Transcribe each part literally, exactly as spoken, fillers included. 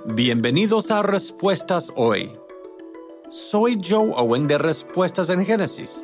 Bienvenidos a Respuestas Hoy. Soy Joe Owen de Respuestas en Génesis.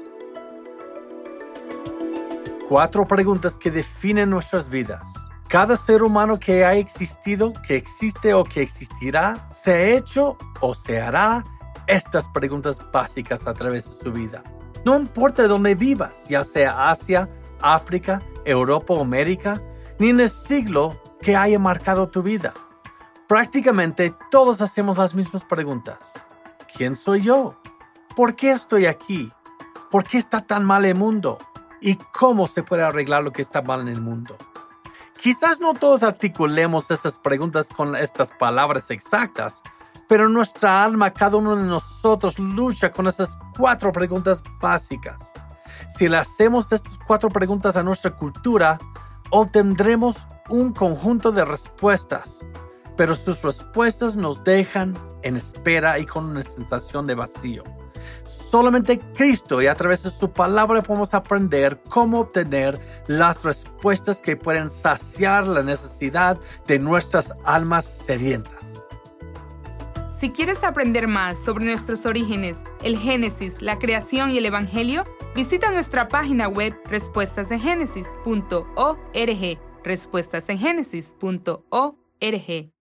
Cuatro preguntas que definen nuestras vidas. Cada ser humano que ha existido, que existe o que existirá, se ha hecho o se hará estas preguntas básicas a través de su vida. No importa dónde vivas, ya sea Asia, África, Europa o América, ni en el siglo que haya marcado tu vida. Prácticamente todos hacemos las mismas preguntas. ¿Quién soy yo? ¿Por qué estoy aquí? ¿Por qué está tan mal el mundo? ¿Y cómo se puede arreglar lo que está mal en el mundo? Quizás no todos articulemos estas preguntas con estas palabras exactas, pero nuestra alma, cada uno de nosotros, lucha con estas cuatro preguntas básicas. Si le hacemos estas cuatro preguntas a nuestra cultura, obtendremos un conjunto de respuestas, pero sus respuestas nos dejan en espera y con una sensación de vacío. Solamente Cristo y a través de su palabra podemos aprender cómo obtener las respuestas que pueden saciar la necesidad de nuestras almas sedientas. Si quieres aprender más sobre nuestros orígenes, el Génesis, la creación y el Evangelio, visita nuestra página web respuestas en génesis punto org, respuestas en génesis punto org.